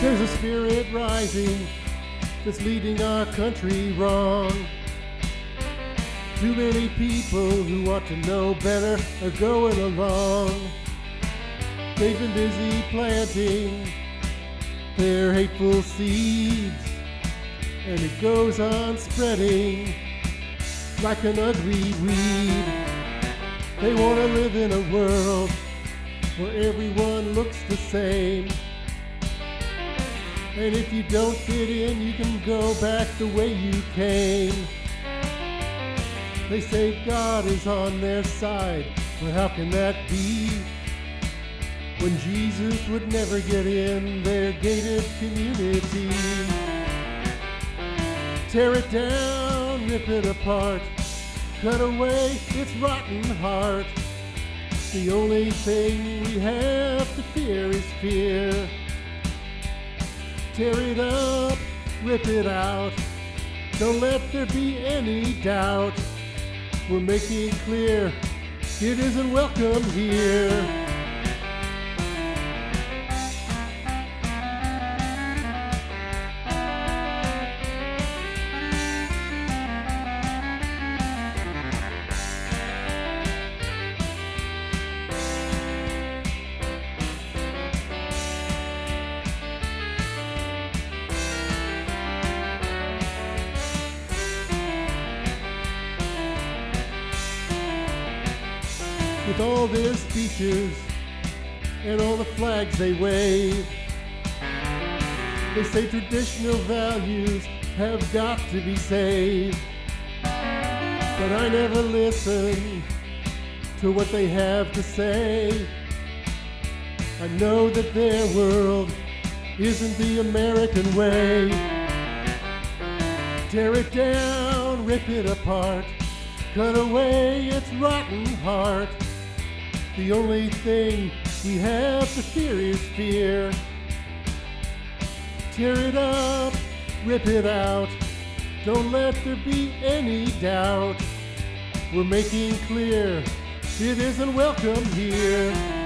There's a spirit rising that's leading our country wrong. Too many people who ought to know better are going along. They've been busy planting their hateful seeds, and it goes on spreading like an ugly weed. They want to live in a world where everyone looks the same. And if you don't fit in, you can go back the way you came. They say God is on their side, but how can that be when Jesus would never get in their gated community? Tear it down, rip it apart, cut away its rotten heart. The only thing we have to fear is fear. Tear it up, rip it out, don't let there be any doubt. We're making clear it isn't welcome here. With all their speeches and all the flags they wave, they say traditional values have got to be saved. But I never listen to what they have to say. I know that their world isn't the American way. Tear it down, rip it apart, cut away its rotten heart. The only thing we have to fear is fear. Tear it up, rip it out, don't let there be any doubt. We're making clear it isn't welcome here.